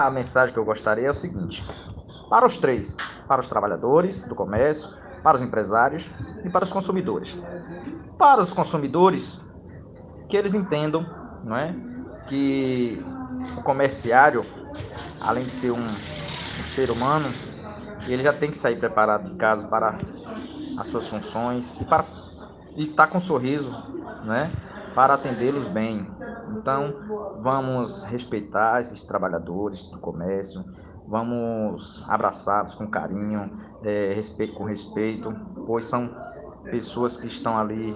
A mensagem que eu gostaria é o seguinte: para os três, para os trabalhadores do comércio, para os empresários e para os consumidores. Para os consumidores, que eles entendam, não é, que o comerciário, além de ser um ser humano, ele já tem que sair preparado de casa para as suas funções e estar com um sorriso, né, para atendê-los bem. Então, vamos respeitar esses trabalhadores do comércio, vamos abraçá-los com carinho, respeito com respeito, pois são pessoas que estão ali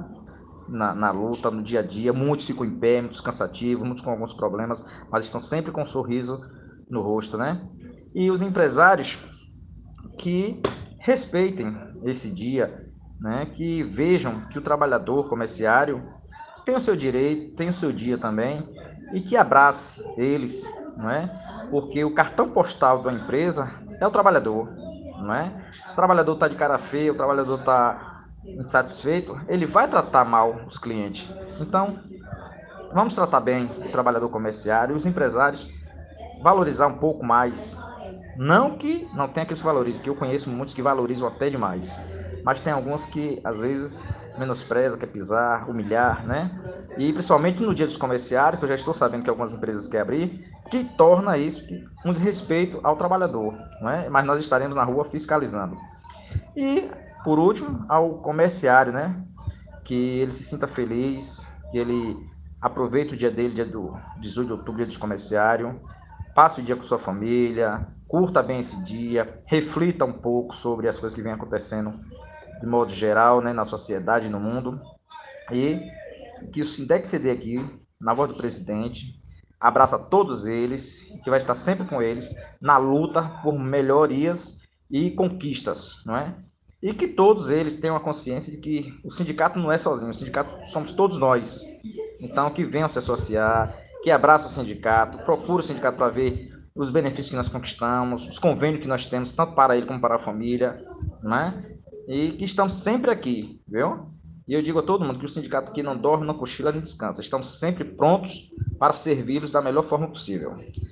na luta, no dia a dia. Muitos ficam em pé, muitos cansativos, muitos com alguns problemas, mas estão sempre com um sorriso no rosto, né? E os empresários que respeitem esse dia, né? Que vejam que o trabalhador comerciário tem o seu direito, tem o seu dia também, e que abrace eles, não é? Porque o cartão postal da empresa é o trabalhador, não é? Se o trabalhador está de cara feia, o trabalhador está insatisfeito, ele vai tratar mal os clientes. Então, vamos tratar bem o trabalhador comerciário e os empresários, valorizar um pouco mais. Não que não tenha aqueles que valorizam, que eu conheço muitos que valorizam até demais. Mas tem alguns que, às vezes, menospreza, quer pisar, humilhar, né? E principalmente no dia dos comerciários, que eu já estou sabendo que algumas empresas querem abrir, que torna isso um desrespeito ao trabalhador, não é? Mas nós estaremos na rua fiscalizando. E, por último, ao comerciário, né? Que ele se sinta feliz, que ele aproveite o dia dele, dia do 18 de outubro, dia do comerciário, passe o dia com sua família, curta bem esse dia, reflita um pouco sobre as coisas que vêm acontecendo de modo geral, né, na sociedade, no mundo, e que o Sindec CD aqui, na voz do presidente, abraça todos eles, que vai estar sempre com eles na luta por melhorias e conquistas, não é? E que todos eles tenham a consciência de que o sindicato não é sozinho, o sindicato somos todos nós. Então, que venham se associar, que abraçem o sindicato, procure o sindicato para ver os benefícios que nós conquistamos, os convênios que nós temos, tanto para ele como para a família, né? E que estamos sempre aqui, viu? E eu digo a todo mundo que o sindicato aqui não dorme, não cochila, nem descansa. Estamos sempre prontos para servi-los da melhor forma possível.